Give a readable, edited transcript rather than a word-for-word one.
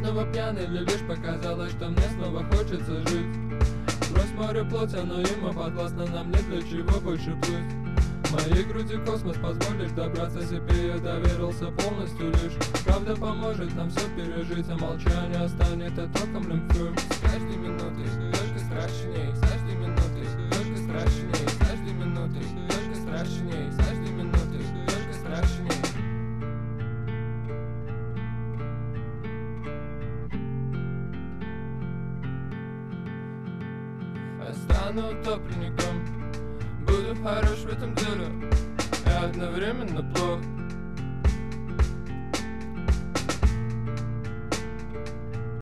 снова пьян или лишь показалось, что мне снова хочется жить? Брось море плоть, оно ему подвластно, нам нет для чего больше плыть. В моей груди космос, позволишь добраться себе, я доверился полностью лишь. Правда поможет нам все пережить, а молчание станет оттоком лимфы. С каждой минутой только страшней, с каждой минутой только страшней, с каждой минутой только страшней, с каждой минутой только страшней. Я стану утопленником, буду хорош в этом деле и одновременно плох.